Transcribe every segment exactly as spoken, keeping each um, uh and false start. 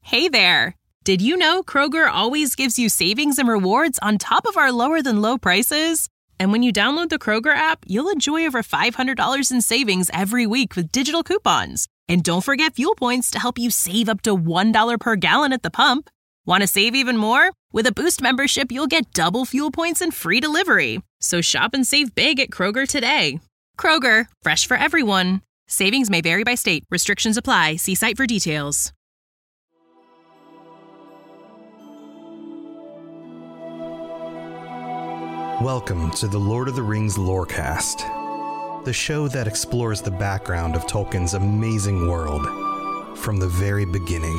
Hey there! Did you know Kroger always gives you savings and rewards on top of our lower-than-low prices? And when you download the Kroger app, you'll enjoy over five hundred dollars in savings every week with digital coupons. And don't forget fuel points to help you save up to one dollar per gallon at the pump. Want to save even more? With a Boost membership, you'll get double fuel points and free delivery. So shop and save big at Kroger today. Kroger, fresh for everyone. Savings may vary by state. Restrictions apply. See site for details. Welcome to the Lord of the Rings Lorecast, the show that explores the background of Tolkien's amazing world from the very beginning.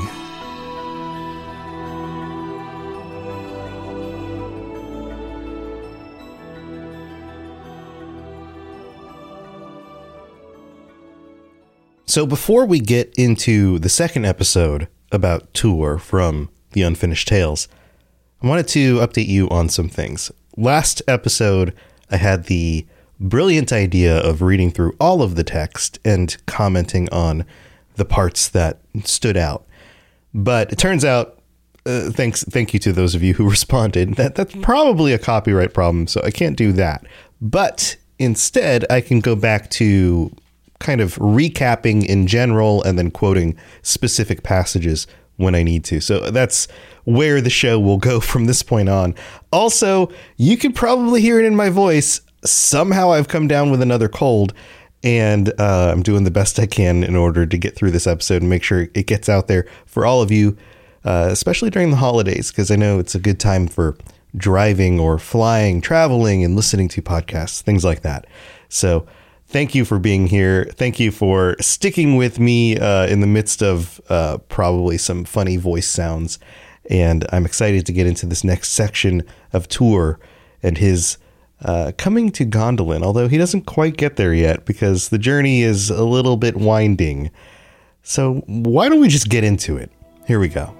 So before we get into the second episode about Tuor from The Unfinished Tales, I wanted to update you on some things. Last episode, I had the brilliant idea of reading through all of the text and commenting on the parts that stood out. But it turns out, uh, thanks, thank you to those of you who responded, that that's probably a copyright problem, so I can't do that. But instead, I can go back to kind of recapping in general and then quoting specific passages when I need to. So that's where the show will go from this point on. Also, you could probably hear it in my voice. Somehow I've come down with another cold, and uh, I'm doing the best I can in order to get through this episode and make sure it gets out there for all of you, uh, especially during the holidays, because I know it's a good time for driving or flying, traveling, and listening to podcasts, things like that. So thank you for being here. Thank you for sticking with me uh, in the midst of uh, probably some funny voice sounds. And I'm excited to get into this next section of Tuor and his uh, coming to Gondolin, although he doesn't quite get there yet because the journey is a little bit winding. So why don't we just get into it? Here we go.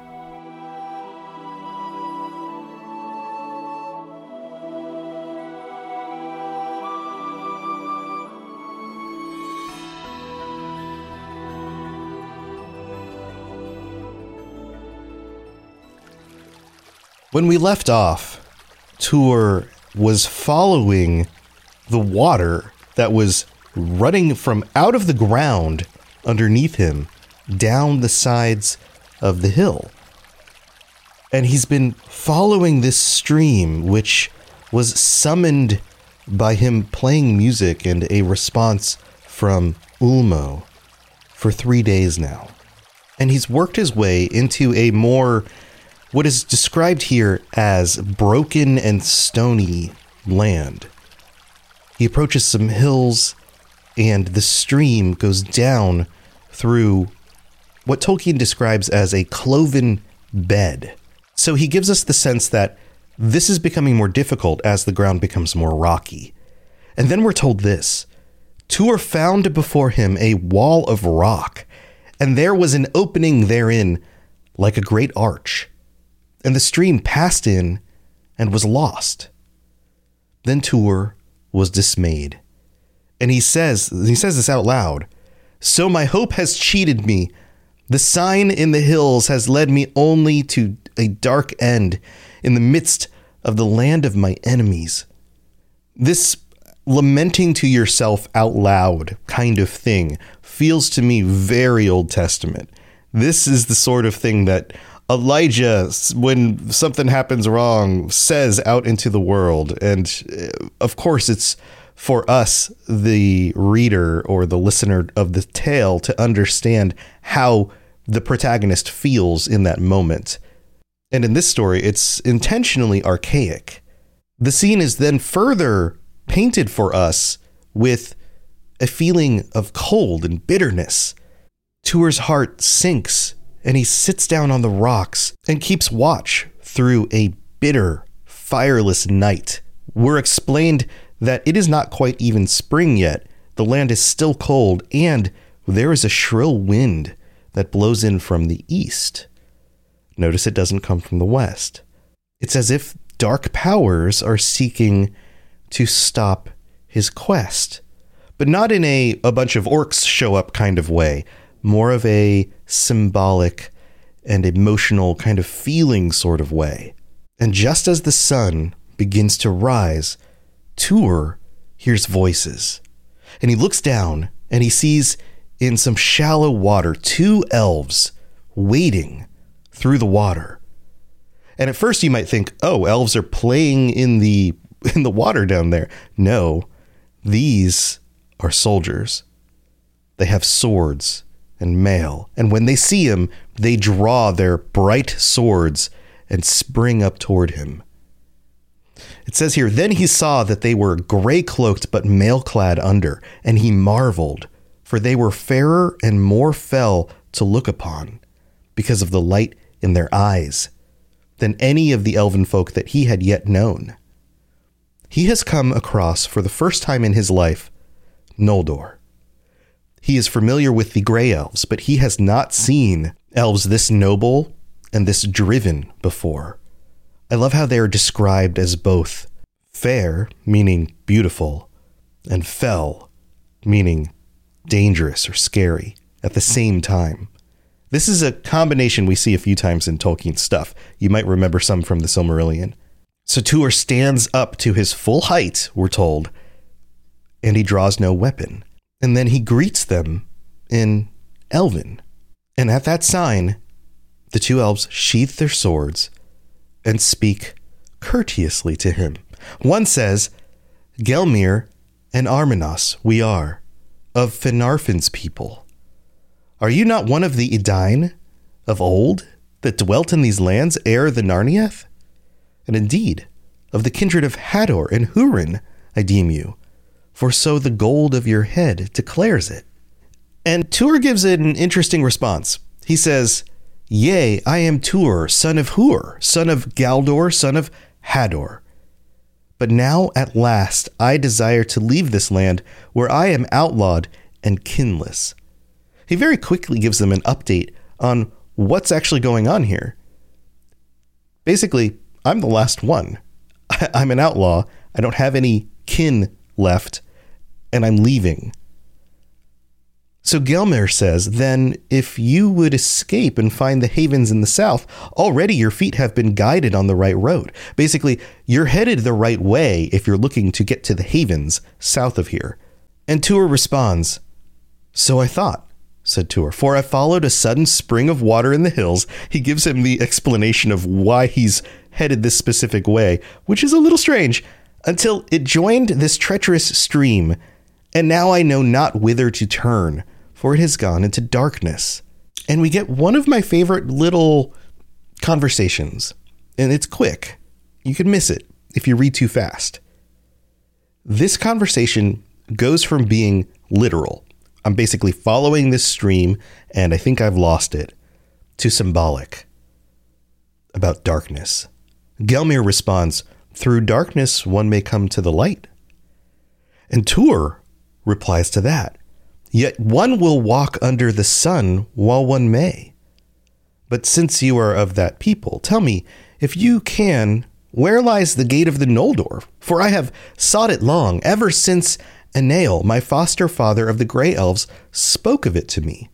When we left off, Tuor was following the water that was running from out of the ground underneath him down the sides of the hill. And he's been following this stream, which was summoned by him playing music and a response from Ulmo for three days now. And he's worked his way into a more what is described here as broken and stony land. He approaches some hills, and the stream goes down through what Tolkien describes as a cloven bed. So he gives us the sense that this is becoming more difficult as the ground becomes more rocky. And then we're told this: Tuor found before him a wall of rock, and there was an opening therein like a great arch. And the stream passed in and was lost. Then Tuor was dismayed. And he says, he says this out loud: "So my hope has cheated me. The sign in the hills has led me only to a dark end in the midst of the land of my enemies." This lamenting to yourself out loud kind of thing feels to me very Old Testament. This is the sort of thing that Elijah, when something happens wrong, says out into the world. And of course, it's for us, the reader or the listener of the tale, to understand how the protagonist feels in that moment. And in this story, it's intentionally archaic. The scene is then further painted for us with a feeling of cold and bitterness. Tuor's heart sinks, and he sits down on the rocks and keeps watch through a bitter, fireless night. We're explained that it is not quite even spring yet. The land is still cold, and there is a shrill wind that blows in from the east. Notice it doesn't come from the west. It's as if dark powers are seeking to stop his quest, but not in a, a bunch of orcs show up kind of way. More of a symbolic and emotional kind of feeling sort of way. And just as the sun begins to rise, Tuor hears voices. And he looks down and he sees in some shallow water two elves wading through the water. And at first you might think, oh, elves are playing in the in the water down there. No, these are soldiers. They have swords and mail. And when they see him, they draw their bright swords and spring up toward him. It says here, then he saw that they were gray-cloaked but mail-clad under, and he marveled, for they were fairer and more fell to look upon, because of the light in their eyes, than any of the elven folk that he had yet known. He has come across, for the first time in his life, Noldor. He is familiar with the Grey Elves, but he has not seen elves this noble and this driven before. I love how they are described as both fair, meaning beautiful, and fell, meaning dangerous or scary at the same time. This is a combination we see a few times in Tolkien's stuff. You might remember some from the Silmarillion. So Tuor stands up to his full height, we're told, and he draws no weapon. And then he greets them in Elven. And at that sign, the two elves sheath their swords and speak courteously to him. One says, Gelmir and Arminos we are, of Finarfin's people. Are you not one of the Edain of old that dwelt in these lands ere the Narnieth? And indeed, of the kindred of Hador and Hurin, I deem you, for so the gold of your head declares it. And Tuor gives it an interesting response. He says, Yea, I am Tuor, son of Hur, son of Galdor, son of Hador. But now at last I desire to leave this land where I am outlawed and kinless. He very quickly gives them an update on what's actually going on here. Basically, I'm the last one. I'm an outlaw. I don't have any kin left, and I'm leaving. So Gelmir says, then if you would escape and find the havens in the south, already your feet have been guided on the right road. Basically, you're headed the right way if you're looking to get to the havens south of here. And Tuor responds, so I thought, said Tuor, for I followed a sudden spring of water in the hills. He gives him the explanation of why he's headed this specific way, which is a little strange, until it joined this treacherous stream, and now I know not whither to turn, for it has gone into darkness. And we get one of my favorite little conversations, and it's quick. You can miss it if you read too fast. This conversation goes from being literal, I'm basically following this stream, and I think I've lost it, to symbolic, about darkness. Gelmir responds, through darkness one may come to the light. And Tuor replies to that, yet one will walk under the sun while one may. But since you are of that people, tell me, if you can, where lies the gate of the Noldor? For I have sought it long, ever since Enael, my foster father of the Grey Elves, spoke of it to me.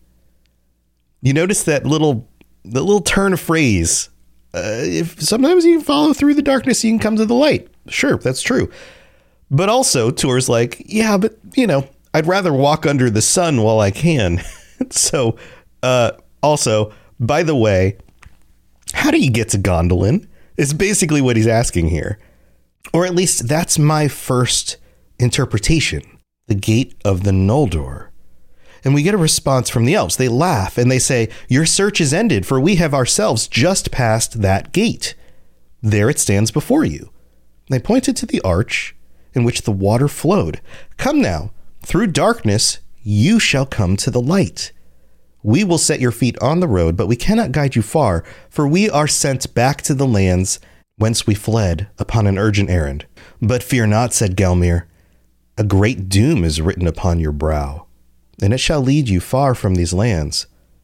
You notice that little, the little turn of phrase. Uh, if sometimes you follow through the darkness, you can come to the light. Sure, that's true. But also, Tuor's like, yeah, but, you know, I'd rather walk under the sun while I can. so, uh, also, by the way, how do you get to Gondolin? Is basically what he's asking here. Or at least that's my first interpretation. The gate of the Noldor. And we get a response from the elves. They laugh and they say, your search is ended, for we have ourselves just passed that gate. There it stands before you. They pointed to the arch in which the water flowed. Come now, through darkness you shall come to the light. We will set your feet on the road, but we cannot guide you far, for we are sent back to the lands whence we fled upon an urgent errand. But fear not, said Gelmir. A great doom is written upon your brow, and it shall lead you far from these lands.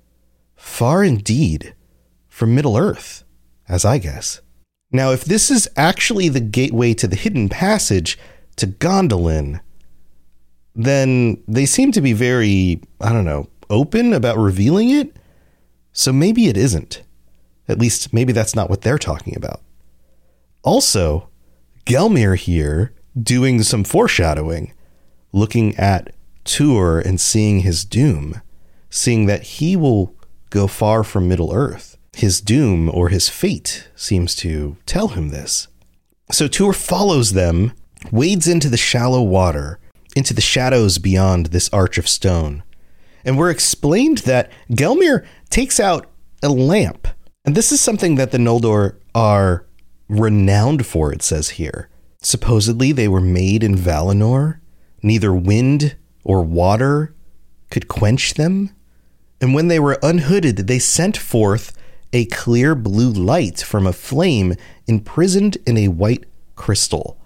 Far indeed from Middle-earth, as I guess. Now, if this is actually the gateway to the hidden passage to Gondolin, then they seem to be very, I don't know, open about revealing it. So maybe it isn't. At least maybe that's not what they're talking about. Also, Gelmir here doing some foreshadowing, looking at Tuor and seeing his doom, seeing that he will go far from Middle-earth. His doom or his fate seems to tell him this. So Tuor follows them, wades into the shallow water, into the shadows beyond this arch of stone. And we're explained that Gelmir takes out a lamp. And this is something that the Noldor are renowned for, it says here. Supposedly they were made in Valinor. Neither wind or water could quench them. And when they were unhooded, they sent forth a clear blue light from a flame imprisoned in a white crystal.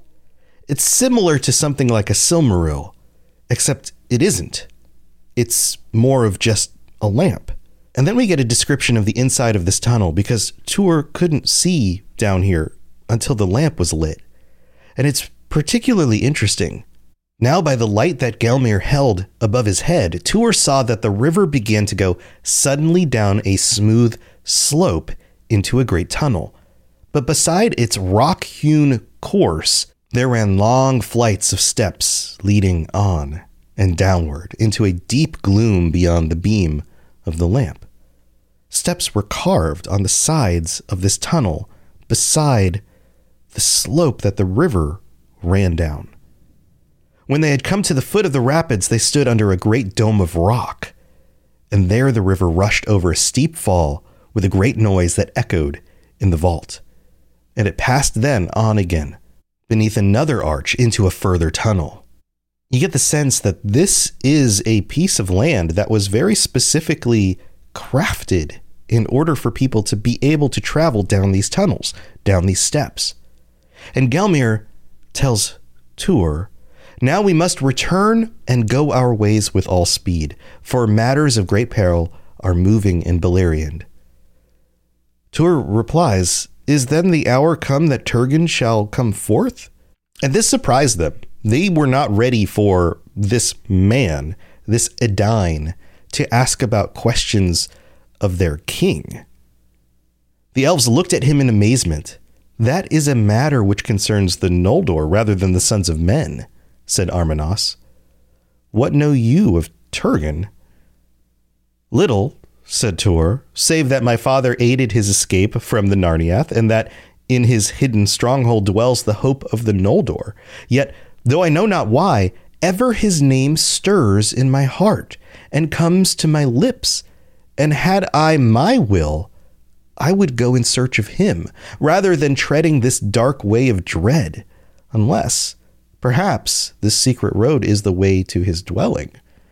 It's similar to something like a Silmaril, except it isn't. It's more of just a lamp. And then we get a description of the inside of this tunnel because Tuor couldn't see down here until the lamp was lit. And it's particularly interesting. Now, by the light that Gelmir held above his head, Tuor saw that the river began to go suddenly down a smooth slope into a great tunnel. But beside its rock-hewn course, there ran long flights of steps leading on and downward into a deep gloom beyond the beam of the lamp. Steps were carved on the sides of this tunnel beside the slope that the river ran down. When they had come to the foot of the rapids, they stood under a great dome of rock, and there the river rushed over a steep fall with a great noise that echoed in the vault. And it passed then on again, beneath another arch into a further tunnel. You get the sense that this is a piece of land that was very specifically crafted in order for people to be able to travel down these tunnels, down these steps. And Gelmir tells Tuor, "Now we must return and go our ways with all speed, for matters of great peril are moving in Beleriand." Tuor replies, "Is then the hour come that Turgon shall come forth?" And this surprised them. They were not ready for this man, this Edain, to ask about questions of their king. The elves looked at him in amazement. "That is a matter which concerns the Noldor rather than the sons of men," said Armanos. "What know you of Turgon?" "Little," said Tuor, "save that my father aided his escape from the Narniath, and that in his hidden stronghold dwells the hope of the Noldor. Yet, though I know not why, ever his name stirs in my heart and comes to my lips. And had I my will, I would go in search of him, rather than treading this dark way of dread, unless, perhaps, this secret road is the way to his dwelling."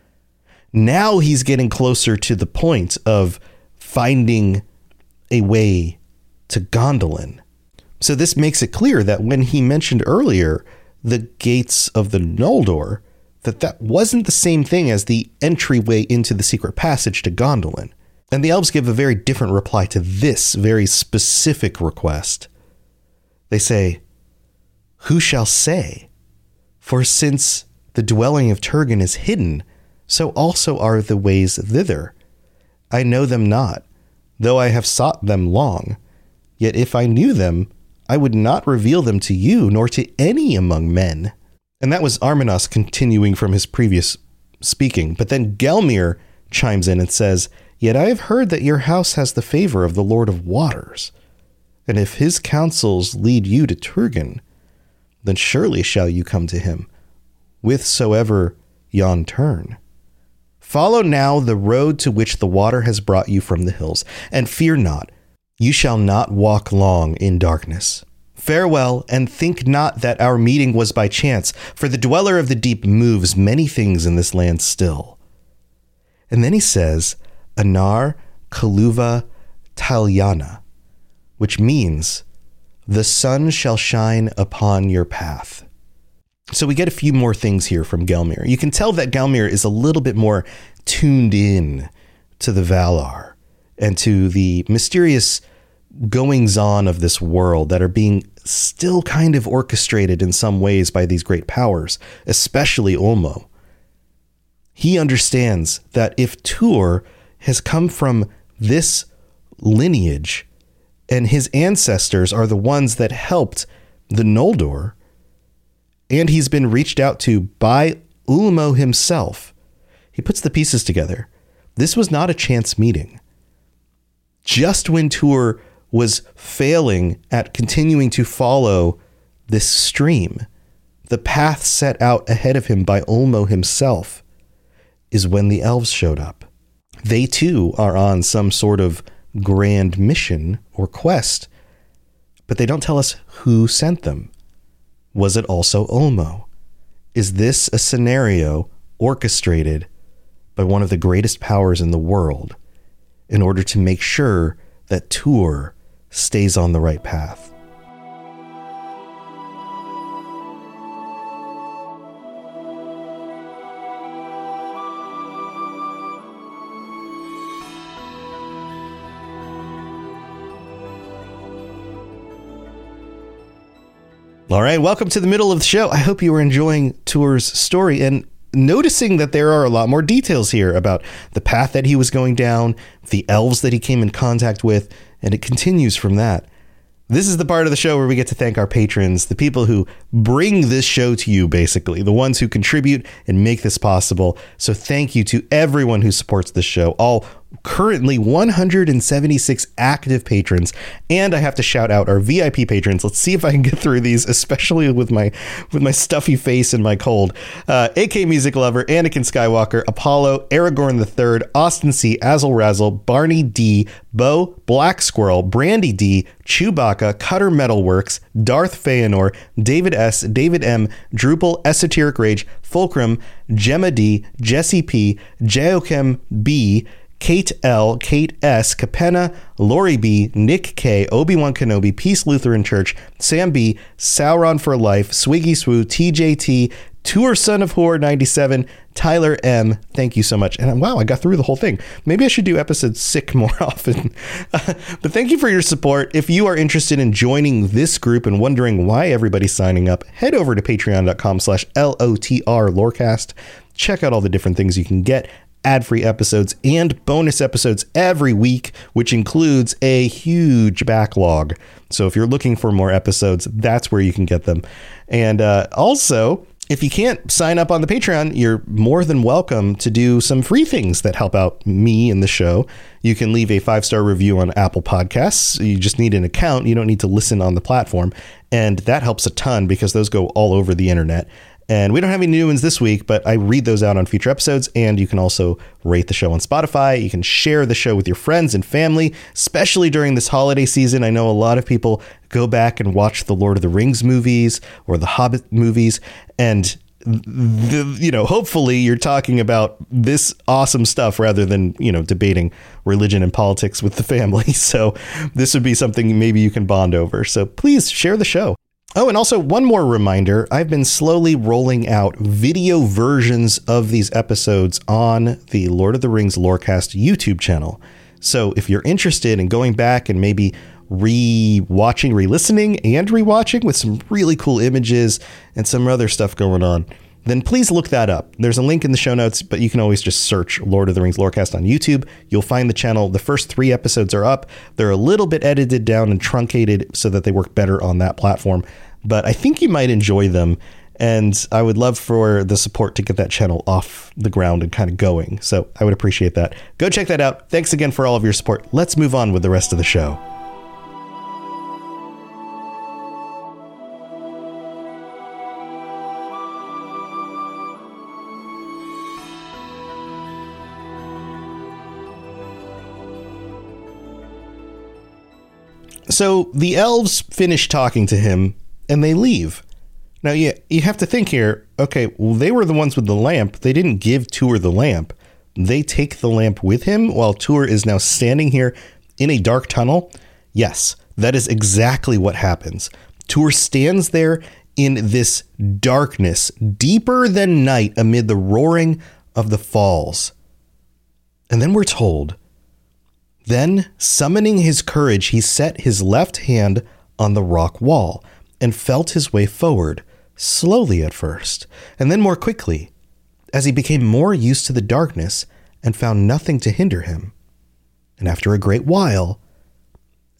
Now he's getting closer to the point of finding a way to Gondolin. So this makes it clear that when he mentioned earlier the gates of the Noldor, that that wasn't the same thing as the entryway into the secret passage to Gondolin. And the elves give a very different reply to this very specific request. They say, "Who shall say? For since the dwelling of Turgon is hidden, so also are the ways thither. I know them not, though I have sought them long. Yet if I knew them, I would not reveal them to you, nor to any among men." And that was Armanos continuing from his previous speaking. But then Gelmir chimes in and says, "Yet I have heard that your house has the favor of the Lord of Waters. And if his counsels lead you to Turgon, then surely shall you come to him, whithersoever yon turn. Follow now the road to which the water has brought you from the hills, and fear not, you shall not walk long in darkness. Farewell, and think not that our meeting was by chance, for the dweller of the deep moves many things in this land still." And then he says, "Anar Kaluva Talyana," which means, "The sun shall shine upon your path." So we get a few more things here from Gelmir. You can tell that Gelmir is a little bit more tuned in to the Valar and to the mysterious goings-on of this world that are being still kind of orchestrated in some ways by these great powers, especially Ulmo. He understands that if Tuor has come from this lineage, and his ancestors are the ones that helped the Noldor, and he's been reached out to by Ulmo himself. He puts the pieces together. This was not a chance meeting. Just when Tuor was failing at continuing to follow this stream, the path set out ahead of him by Ulmo himself, is when the elves showed up. They too are on some sort of grand mission or quest, but they don't tell us who sent them. Was it also Ulmo? Is this a scenario orchestrated by one of the greatest powers in the world in order to make sure that Tuor stays on the right path? All right, welcome to the middle of the show. I hope you were enjoying Tuor's story and noticing that there are a lot more details here about the path that he was going down, the elves that he came in contact with, and it continues from that. This is the part of the show where we get to thank our patrons, the people who bring this show to you, basically, the ones who contribute and make this possible. So thank you to everyone who supports this show, all currently one hundred seventy-six active patrons. And I have to shout out our V I P patrons. Let's see if I can get through these, especially with my with my stuffy face and my cold. Uh, A K Music Lover, Anakin Skywalker, Apollo, Aragorn the Third, Austin C, Azel Razzle, Barney D, Bo, Black Squirrel, Brandy D, Chewbacca, Cutter Metalworks, Darth Feanor, David S, David M, Drupal, Esoteric Rage, Fulcrum, Gemma D, Jesse P, Geochem B, Kate L, Kate S, Capenna, Lori B, Nick K, Obi-Wan Kenobi, Peace Lutheran Church, Sam B, Sauron for Life, Swiggy Swoo, T J T, Tour Son of Horror ninety-seven, Tyler M. Thank you so much. And wow, I got through the whole thing. Maybe I should do episodes sick more often. Uh, but thank you for your support. If you are interested in joining this group and wondering why everybody's signing up, head over to patreon.com slash L-O-T-R Lorecast. Check out all the different things you can get. Ad-free episodes and bonus episodes every week, which includes a huge backlog. So if you're looking for more episodes, that's where you can get them. And uh, also, if you can't sign up on the Patreon, you're more than welcome to do some free things that help out me and the show. You can leave a five-star review on Apple Podcasts. You just need an account. You don't need to listen on the platform. And that helps a ton because those go all over the internet. And we don't have any new ones this week, but I read those out on future episodes. And you can also rate the show on Spotify. You can share the show with your friends and family, especially during this holiday season. I know a lot of people go back and watch the Lord of the Rings movies or the Hobbit movies. And, the, you know, hopefully you're talking about this awesome stuff rather than, you know, debating religion and politics with the family. So this would be something maybe you can bond over. So please share the show. Oh, and also one more reminder, I've been slowly rolling out video versions of these episodes on the Lord of the Rings Lorecast YouTube channel. So if you're interested in going back and maybe re-watching, re-listening, and re-watching with some really cool images and some other stuff going on, then please look that up. There's a link in the show notes, but you can always just search Lord of the Rings Lorecast on YouTube. You'll find the channel. The first three episodes are up. They're a little bit edited down and truncated so that they work better on that platform, but I think you might enjoy them. And I would love for the support to get that channel off the ground and kind of going. So I would appreciate that. Go check that out. Thanks again for all of your support. Let's move on with the rest of the show. So the elves finish talking to him and they leave. Now, you, you have to think here, okay, well, they were the ones with the lamp. They didn't give Tuor the lamp. They take the lamp with him while Tuor is now standing here in a dark tunnel. Yes, that is exactly what happens. Tuor stands there in this darkness, deeper than night amid the roaring of the falls. And then we're told, then, summoning his courage, he set his left hand on the rock wall and felt his way forward, slowly at first, and then more quickly, as he became more used to the darkness and found nothing to hinder him. And after a great while,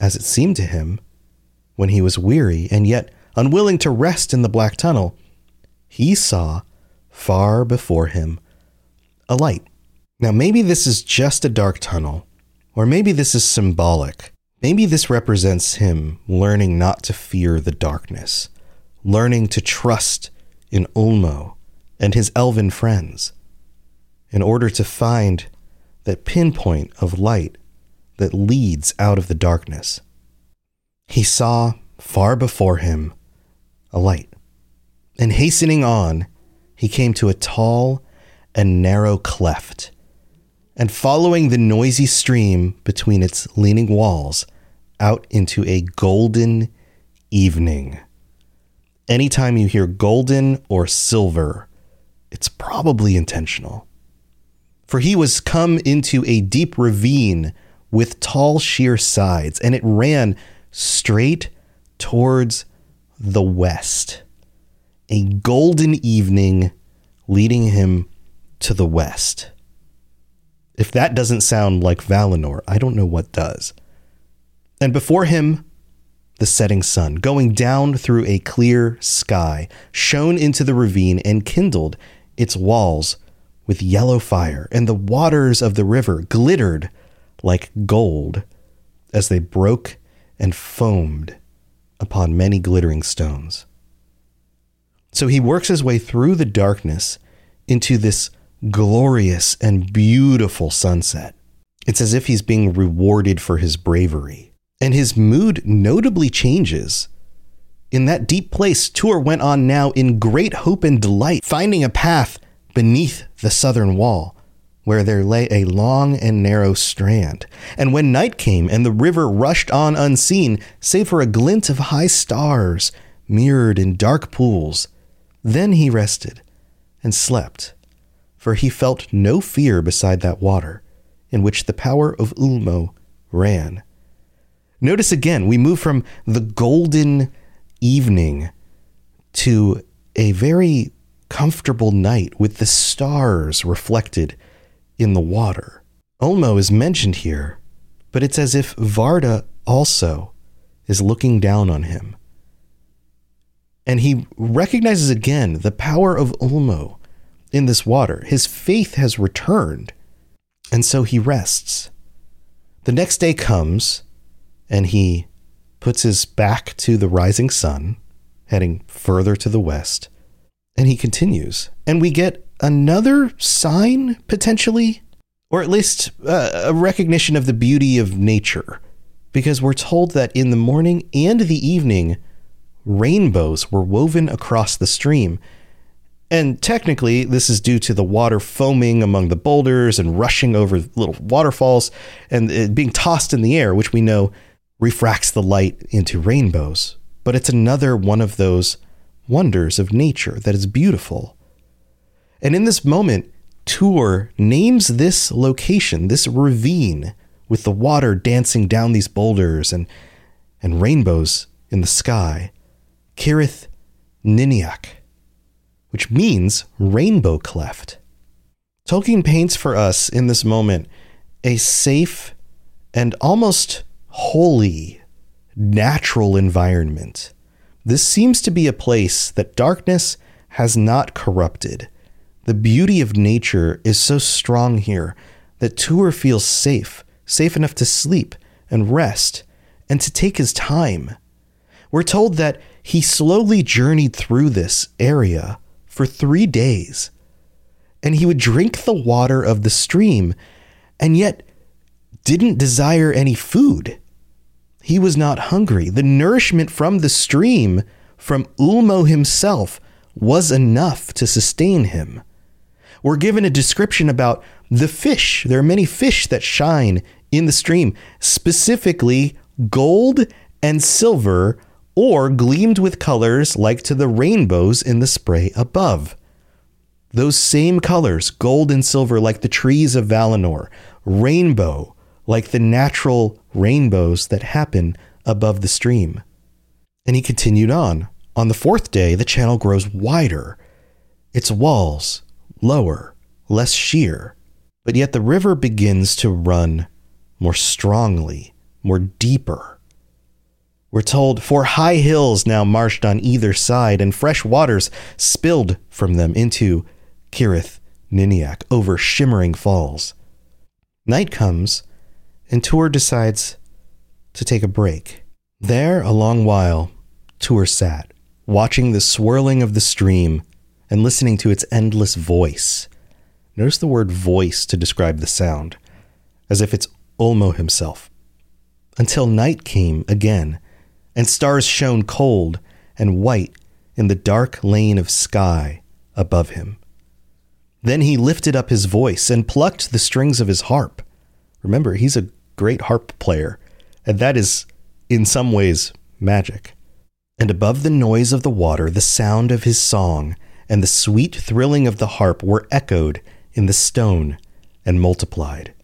as it seemed to him, when he was weary and yet unwilling to rest in the black tunnel, he saw far before him a light. Now, maybe this is just a dark tunnel, or maybe this is symbolic. Maybe this represents him learning not to fear the darkness, learning to trust in Ulmo and his elven friends in order to find that pinpoint of light that leads out of the darkness. He saw far before him a light, and hastening on, he came to a tall and narrow cleft, and following the noisy stream between its leaning walls out into a golden evening. Anytime you hear golden or silver, it's probably intentional. For he was come into a deep ravine with tall sheer sides, and it ran straight towards the west. A golden evening leading him to the west. If that doesn't sound like Valinor, I don't know what does. And before him, the setting sun, going down through a clear sky, shone into the ravine and kindled its walls with yellow fire, and the waters of the river glittered like gold as they broke and foamed upon many glittering stones. So he works his way through the darkness into this glorious and beautiful sunset. It's as if he's being rewarded for his bravery. And his mood notably changes. In that deep place, Tuor went on now in great hope and delight, finding a path beneath the southern wall, where there lay a long and narrow strand. And when night came and the river rushed on unseen, save for a glint of high stars mirrored in dark pools, then he rested and slept, for he felt no fear beside that water, in which the power of Ulmo ran. Notice again, we move from the golden evening to a very comfortable night with the stars reflected in the water. Ulmo is mentioned here, but it's as if Varda also is looking down on him. And he recognizes again the power of Ulmo in this water. His faith has returned, and so he rests. The next day comes, and he puts his back to the rising sun, heading further to the west, and he continues. And we get another sign, potentially, or at least uh, a recognition of the beauty of nature, because we're told that in the morning and the evening, rainbows were woven across the stream. And technically, this is due to the water foaming among the boulders and rushing over little waterfalls and it being tossed in the air, which we know refracts the light into rainbows. But it's another one of those wonders of nature that is beautiful. And in this moment, Tuor names this location, this ravine, with the water dancing down these boulders and, and rainbows in the sky, Cirith Niniach, which means rainbow cleft. Tolkien paints for us in this moment a safe and almost holy, natural environment. This seems to be a place that darkness has not corrupted. The beauty of nature is so strong here that Tuor feels safe, safe enough to sleep and rest and to take his time. We're told that he slowly journeyed through this area for three days, and he would drink the water of the stream and yet didn't desire any food. He was not hungry. The nourishment from the stream, from Ulmo himself, was enough to sustain him. We're given a description about the fish. There are many fish that shine in the stream, specifically gold and silver, or gleamed with colors like to the rainbows in the spray above. Those same colors, gold and silver, like the trees of Valinor, rainbow, like the natural rainbows that happen above the stream. And he continued on. On the fourth day, the channel grows wider, its walls lower, less sheer, but yet the river begins to run more strongly, more deeper, We're told, for high hills now marched on either side, and fresh waters spilled from them into Cirith Niniac over shimmering falls. Night comes, and Tuor decides to take a break. There, a long while, Tuor sat, watching the swirling of the stream and listening to its endless voice. Notice the word voice to describe the sound, as if it's Ulmo himself. Until night came again, and stars shone cold and white in the dark lane of sky above him. Then he lifted up his voice and plucked the strings of his harp. Remember, he's a great harp player, and that is, in some ways, magic. And above the noise of the water, the sound of his song and the sweet thrilling of the harp were echoed in the stone and multiplied,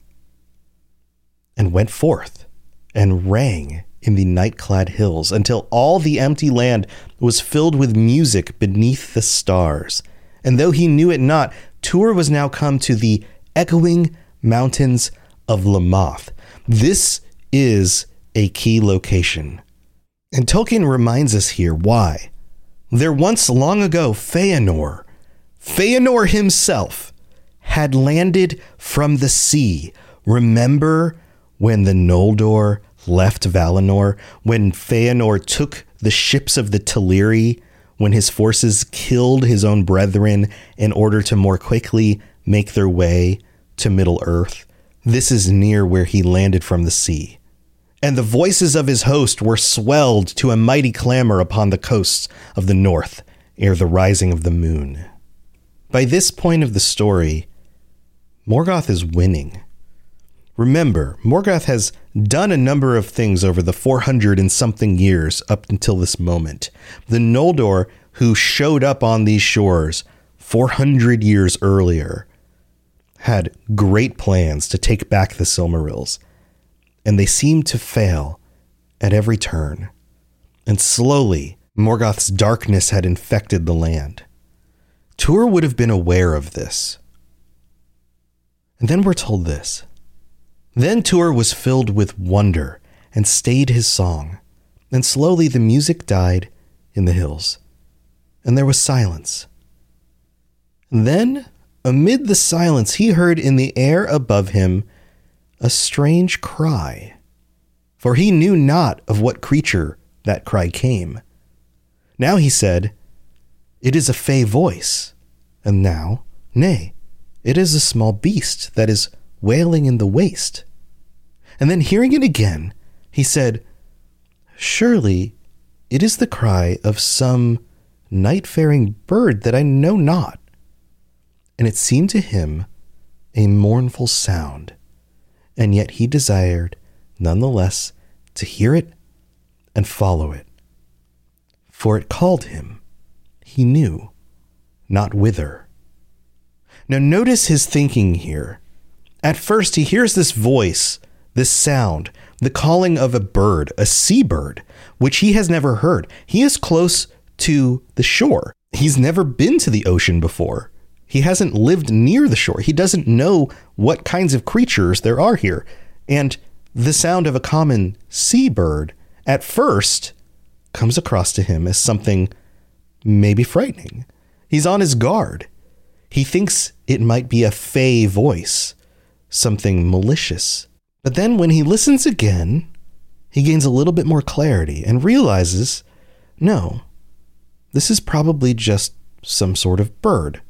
and went forth and rang in the night-clad hills until all the empty land was filled with music beneath the stars. And though he knew it not, Tuor was now come to the echoing mountains of Lamoth. This is a key location. And Tolkien reminds us here why. There once long ago, Feanor, Feanor himself, had landed from the sea. Remember when the Noldor left Valinor, when Feanor took the ships of the Teleri, when his forces killed his own brethren in order to more quickly make their way to Middle-earth? This is near where he landed from the sea. And the voices of his host were swelled to a mighty clamor upon the coasts of the north ere the rising of the moon. By this point of the story, Morgoth is winning. Remember, Morgoth has done a number of things over the four hundred and something years up until this moment. The Noldor, who showed up on these shores four hundred years earlier, had great plans to take back the Silmarils, and they seemed to fail at every turn. And slowly, Morgoth's darkness had infected the land. Tuor would have been aware of this. And then we're told this. Then Tuor was filled with wonder and stayed his song. And slowly the music died in the hills, and there was silence. And then, amid the silence, he heard in the air above him a strange cry, for he knew not of what creature that cry came. Now he said, "It is a fey voice," and now, "Nay, it is a small beast that is wailing in the waste." And then hearing it again, he said, "Surely it is the cry of some night-faring bird that I know not." And it seemed to him a mournful sound, and yet he desired nonetheless to hear it and follow it. For it called him, he knew not whither. Now notice his thinking here. At first he hears this voice, this sound, the calling of a bird, a seabird, which he has never heard. He is close to the shore. He's never been to the ocean before. He hasn't lived near the shore. He doesn't know what kinds of creatures there are here. And the sound of a common seabird at first comes across to him as something maybe frightening. He's on his guard. He thinks it might be a fey voice, something malicious. But then when he listens again, he gains a little bit more clarity and realizes, no, this is probably just some sort of bird.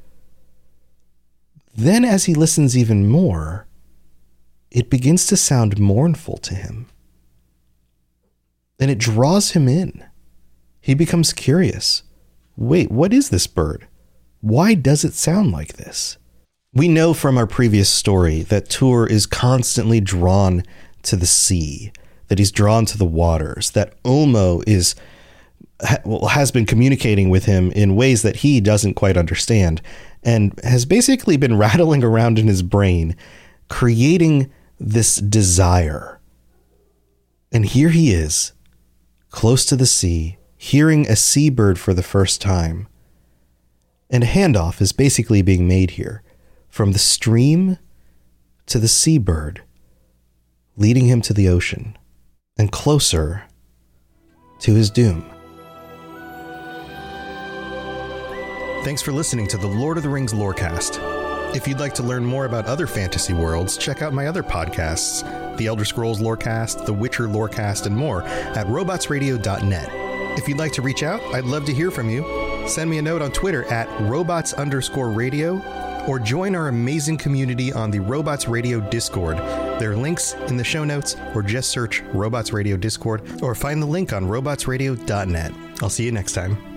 Then as he listens even more, it begins to sound mournful to him. And it draws him in. He becomes curious. Wait, what is this bird? Why does it sound like this? We know from our previous story that Tuor is constantly drawn to the sea, that he's drawn to the waters, that Ulmo is well, has been communicating with him in ways that he doesn't quite understand, and has basically been rattling around in his brain, creating this desire. And here he is, close to the sea, hearing a seabird for the first time. And a handoff is basically being made here, from the stream to the seabird, leading him to the ocean, and closer to his doom. Thanks for listening to the Lord of the Rings Lorecast. If you'd like to learn more about other fantasy worlds, check out my other podcasts, The Elder Scrolls Lorecast, The Witcher Lorecast, and more at robots radio dot net. If you'd like to reach out, I'd love to hear from you. Send me a note on Twitter at robots underscore radio, or join our amazing community on the Robots Radio Discord. There are links in the show notes, or just search Robots Radio Discord, or find the link on robots radio dot net. I'll see you next time.